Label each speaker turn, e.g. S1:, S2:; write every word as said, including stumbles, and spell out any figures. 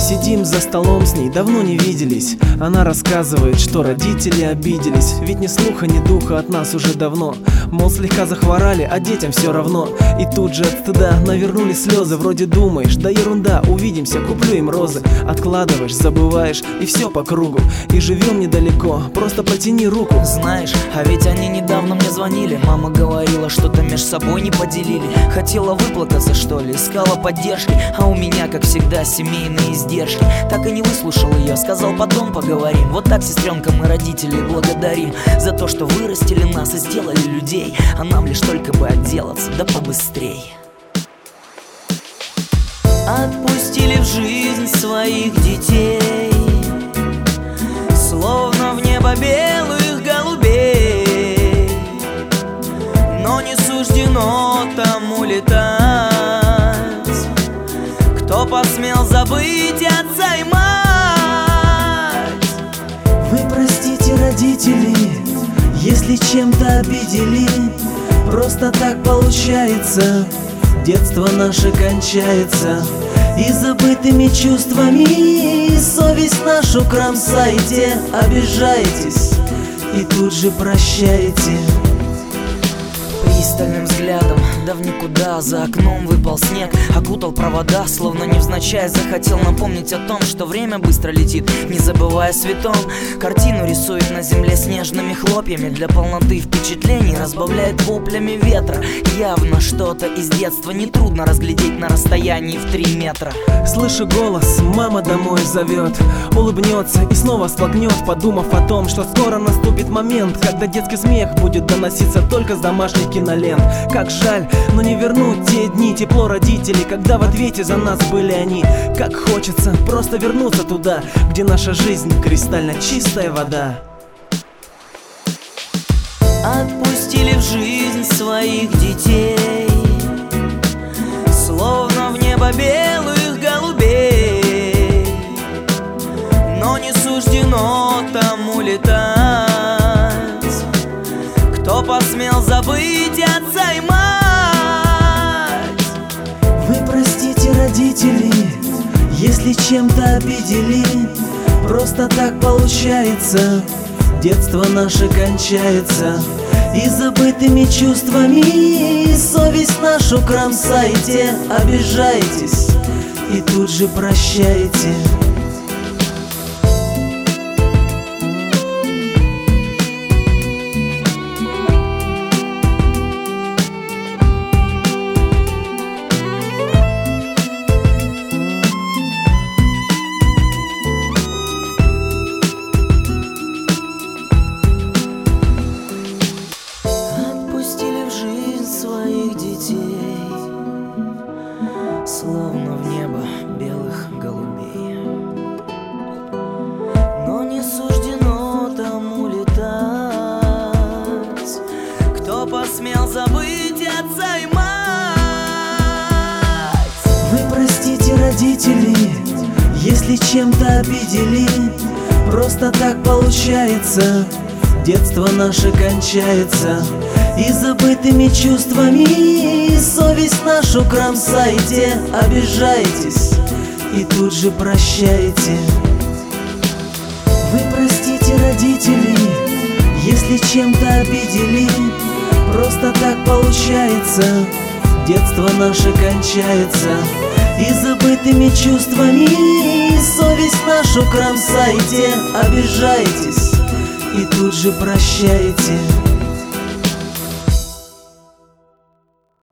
S1: Сидим за столом, с ней давно не виделись. Она рассказывает, что родители обиделись, ведь ни слуха, ни духа от нас уже давно. Мол, слегка захворали, а детям все равно. И тут же от стыда навернули слезы. Вроде думаешь, да ерунда, увидимся, куплю им розы. Откладываешь, забываешь, и все по кругу. И живем недалеко, просто протяни руку.
S2: Знаешь, а ведь они недавно мне звонили. Мама говорила, что-то между собой не поделили. Хотела выплакаться, что ли, искала поддержки. А у меня, как всегда, семейные издержки. Так и не выслушал ее, сказал, потом поговорим. Вот так, сестренка, мы родителей благодарим за то, что вырастили нас и сделали людей. А нам лишь только бы отделаться, да побыстрей. Отпустили в жизнь своих детей, словно в небо белых голубей. Но не суждено там улетать. Кто посмел забыть отца и мать?
S3: Вы простите, родители, если чем-то обидели. Просто так получается, детство наше кончается. И забытыми чувствами совесть нашу кромсаете. Обижаетесь и тут же прощаете.
S2: Пристальным взглядом, да в никуда, за окном выпал снег, окутал провода, словно невзначай. Захотел напомнить о том, что время быстро летит, не забывая светом. Картину рисует на земле снежными хлопьями, для полноты впечатлений разбавляет воплями ветра. Явно что-то из детства нетрудно разглядеть на расстоянии в три метра.
S1: Слышу голос, мама домой зовет. Улыбнется и снова сплакнет, подумав о том, что скоро наступит момент, когда детский смех будет доноситься только с домашних кинолент. Как жаль, но не вернуть те дни, тепло родителей, когда в ответе за нас были они. Как хочется просто вернуться туда, где наша жизнь кристально чистая вода.
S2: Отпустили в жизнь своих детей, словно в небо белых голубей. Но не суждено там улетать. Кто посмел забыть отца и мать?
S3: Вы простите, родители, если чем-то обидели. Просто так получается, детство наше кончается. И забытыми чувствами совесть нашу кромсаете. Обижаетесь и тут же прощаете.
S2: Своих детей, словно в небо белых голубей. Но не суждено там улетать. Кто посмел забыть отца и мать?
S3: Вы простите, родители, если чем-то обидели. Просто так получается, детство наше кончается. И забытыми чувствами совесть нашу кромсаете. Обижаетесь и тут же прощаете. Вы простите, родители, если чем-то обидели. Просто так получается, детство наше кончается. И забытыми чувствами совесть нашу кромсаете. Обижаетесь и тут же прощаете.